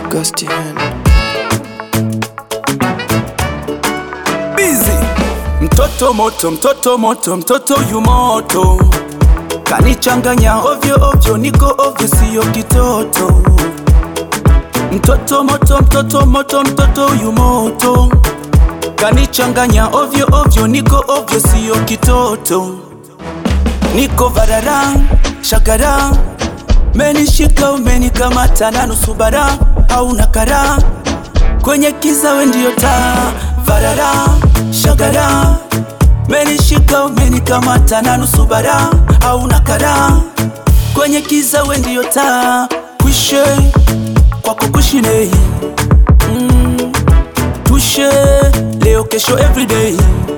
Ghost hand. Busy. Mtoto moto, mtoto moto, mtoto yu moto. Kanichanganya ovyo ovyo, niko ovyo siyo kitoto. Mtoto moto, mtoto moto, mtoto yu moto. Kanichanganya ovyo ovyo, niko ovyo siyo kitoto. Niko varara, shakara. Menishika umenikamata na nusu bara hauna kara. Kwenye kiza we ndio taa. Varara, shagara. Menishika umenikamata na nusu bara hauna kara. Kwenye kiza we ndio taa. Kwishe kwako kushine. Tushe leo kesho everyday.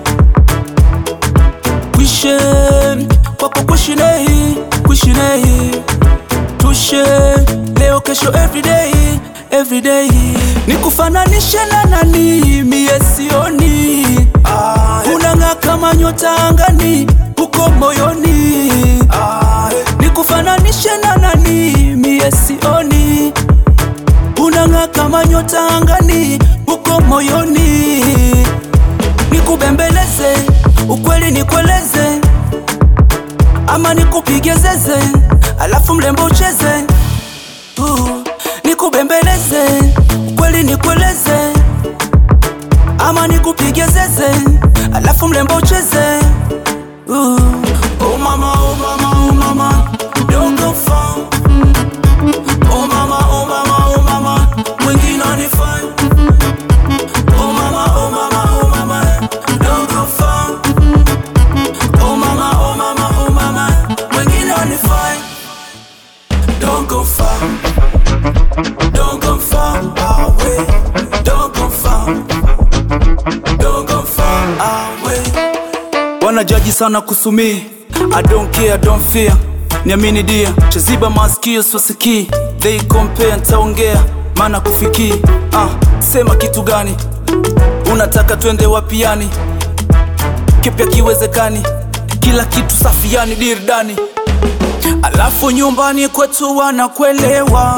Kwishe kwako kushine. Kushine tushe leo kesho everyday, everyday. Nikufananishe na nani mie sioni. Unang'aa kama nyota angani uko moyoni. Nikufananishe na nani mie sioni. Unang'aa kama nyota angani uko moyoni. Nikubembeleze ukweli nikueleze, ama nikupige zeze alafu mlembo ucheze. Nikubembeleze ukweli nikueleze, ama nikupige zeze alafu mlembo ucheze. Oh mama, oh mama, oh mama, don't go far. Oh mama, oh mama, oh mama, mwingine anifai. Oh mama, oh mama, oh mama, don't go far. Oh mama, oh mama, oh mama, mwingine anifai. Don't go far. Don't go far away. Don't go far. Don't go far away. Wanajaji sana kusumi. I don't care, don't fear. Niamini dia, chaziba masikio swasiki. They compare, ntaongea maana kufiki. Sema kitu gani? Unataka twende wapi yani? Kipya kiwezekani, kila kitu safi yani dirdani. Alafu nyumbani kwetu wanakuelewa.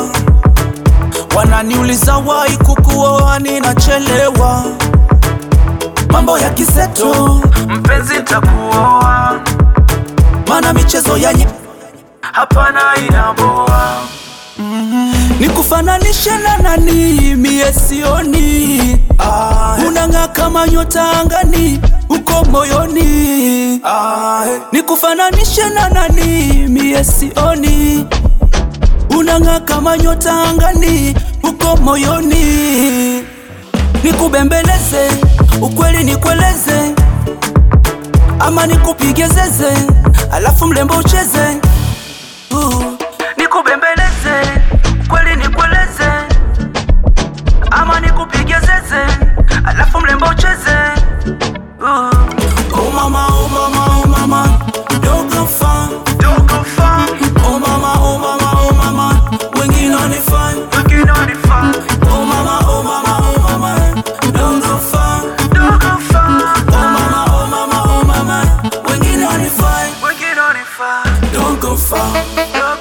Wananiuliza wai kukuoa ninachelewa. Mambo ya kiseto, mpenzi nitakuoa. Mana michezo ya hapana inaboa. Nikufananishe na nani mie sioni. Unang'aa kama nyota angani uko moyoni. Nikufananishe na nani mie sioni. Unang'aa kama nyota angani uko moyoni. Nikubembeleze ukweli nikueleze, ama nikupige zeze alafu mlembo ucheze. Nikubembeleze ukweli nikueleze, ama nikupige zeze alafu mlembo ucheze. Oh mama, oh mama, oh mama, don't go far. Don't go far. Oh mama, oh mama, oh mama, wengine wanifai. Wengine wanifai. Oh mama, oh mama, oh mama, don't go far. Don't go far. Oh mama, oh mama, oh mama, wengine wanifai. Wengine wanifai. Don't go far.